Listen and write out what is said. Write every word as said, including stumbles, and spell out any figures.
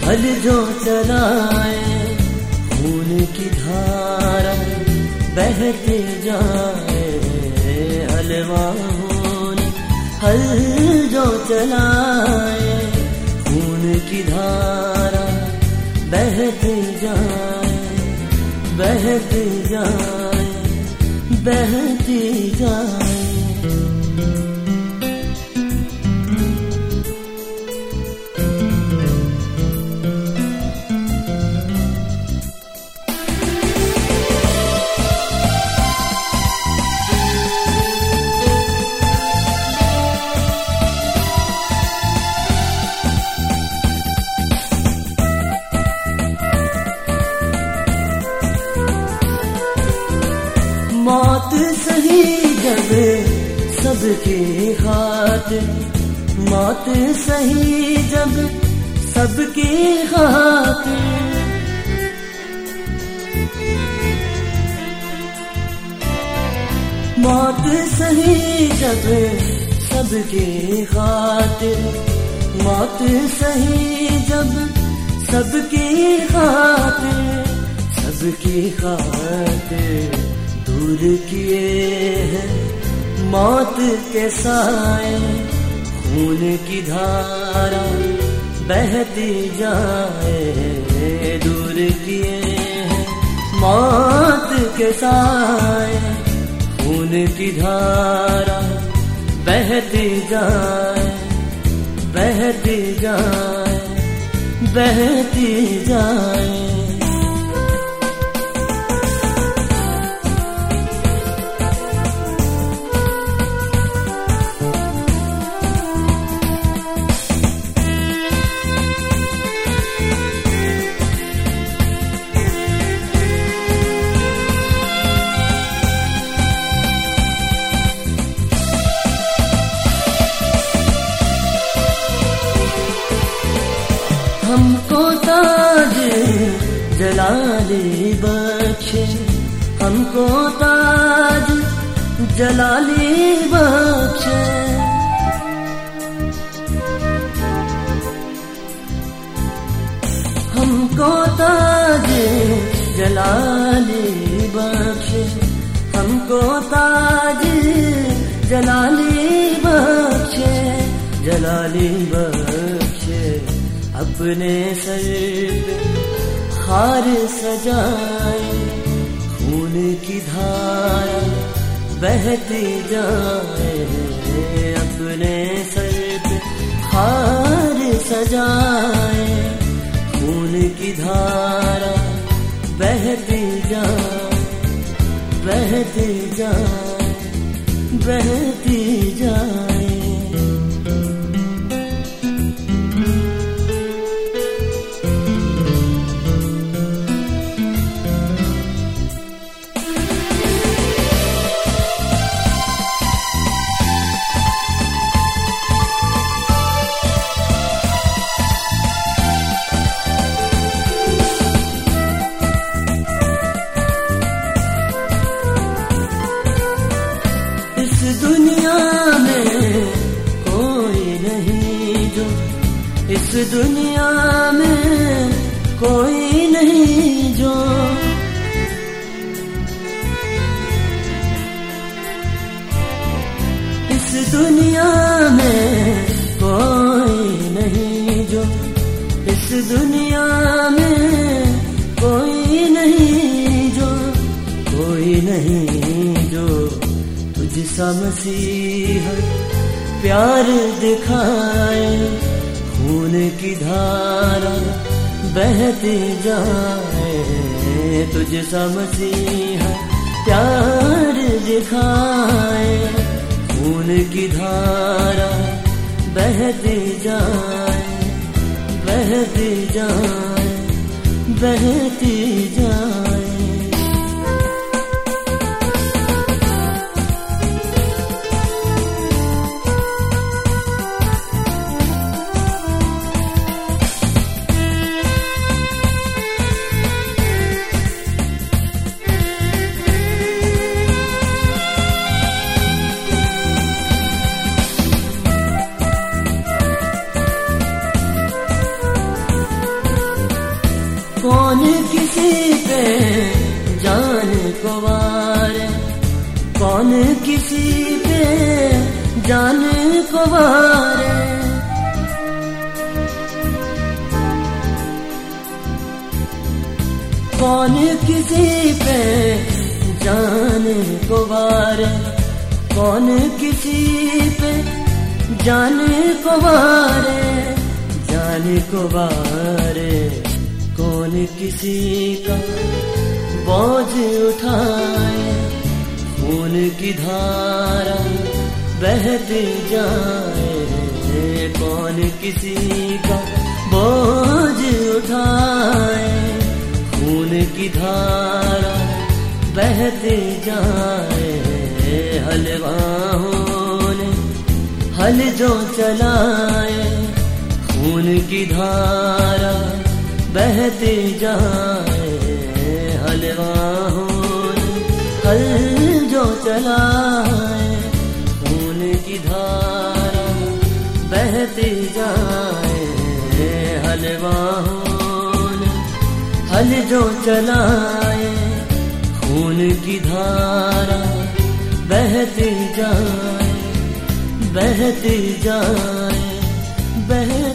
हल जो चलाए खून की धारा बहती जाए, हलवाओं ने हल जो चलाए खून की धारा बहती जाए, बहती जाए, बहती जाए। मौत सही जब सबके खातिर, मौत सही जब सबके खातिर, मौत सही जब सबके खातिर, मौत सही जब सबके खातिर, सबके खातिर दूर किए हैं मौत के साए, खून की धारा बहती जाए, दूर किए हैं मौत के साए, खून की धारा बहती जाए, बहती जाए, बहती जाए। हमको ताज जलाली बख्शे, हमको ताज जलाली बख्शे, हमको ताज जलाली बख्शे, हमको ताज जलाली बख्शे, जलाली बख्शे, अपने सर पे हार सजाए, खून की धारा बहती जाए, अपने सर पे हार सजाए, खून की धारा बहती जाए, बहती जाए, बहती जाए। दुनिया में कोई नहीं जो, इस दुनिया में कोई नहीं जो, इस दुनिया में कोई नहीं जो, इस दुनिया में कोई नहीं जो, कोई नहीं जो तुझसा मसीहा प्यार दिखाए, खून की धारा बहती जाए, तुझसा मसीहा प्यार दिखाए, खून की धारा बहती जाए, बहती जाए, बहती जाए। जान को वारे। कौन किसी पे जान को वारे, कौन किसी पे जान को वारे, जान को वारे। कौन किसी का बोझ उठाए, खून की धारा बहती जाए। कौन किसी का बोझ उठाए, खून की धारा बहती जाए। हलवाहों ने हल जो चलाए, खून की धारा बहती जाए। हलवाहों ने हल जो चलाए, खून की धारा बहती जाए। हलवाहों ने हल जो चलाए, खून की धारा बहती जाए, बहती जाए, बह